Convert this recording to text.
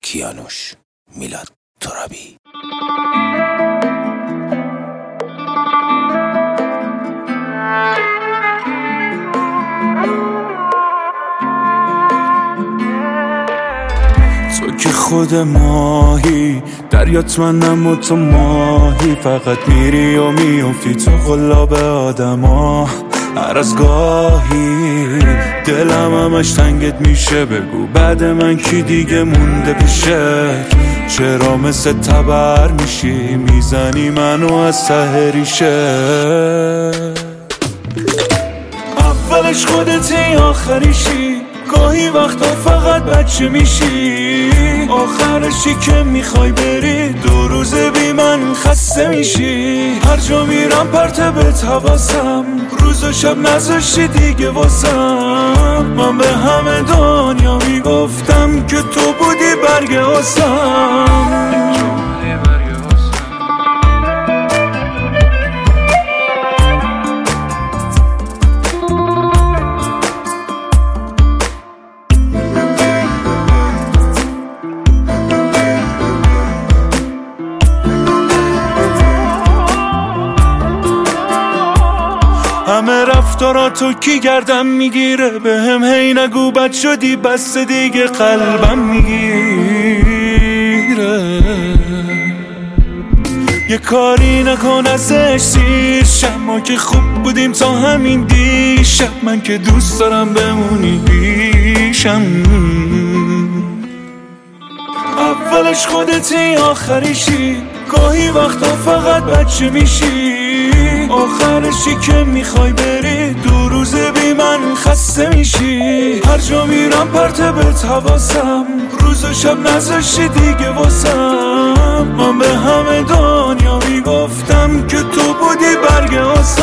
کیانوش، میلاد ترابی. تو که خود ماهی دریات منم و تو ماهی، فقط میری و میافتی تو قلاب آدما. هر از گاهی دلم همش تنگت میشه، بگو بعد من کی دیگه مونده پیشه؟ چرا مثل تبر میشی میزنی منو از ته ریشه؟ اولش خودتی آخریشی، گاهی وقتا فقط بچه میشی، آخرشی که میخوای بری 2 روز بی من خسته میشی. هر جا میرم پرتبت حواسم، روز و شب نذاشتی دیگه واسم. من به همه دنیا میگفتم که تو بودی برگ آسم. همه رفتاراتو کی گردم میگیره، به هم هی نگو بد شدی بس دیگه قلبم میگیره. یه کاری نکن ازش سیر شم، ما که خوب بودیم تا همین دیشب. من که دوست دارم بمونی پیشم، اولش خودتی آخریشی، گاهی وقتا فقط بچه میشی، آخرشی که میخوای بری 2 روز بی من خسته میشی. هر جا میرم پرتبت حواسم، روز و شب نذاشتی دیگه واسم. من به همه دنیا میگفتم که تو بودی برگ آسم.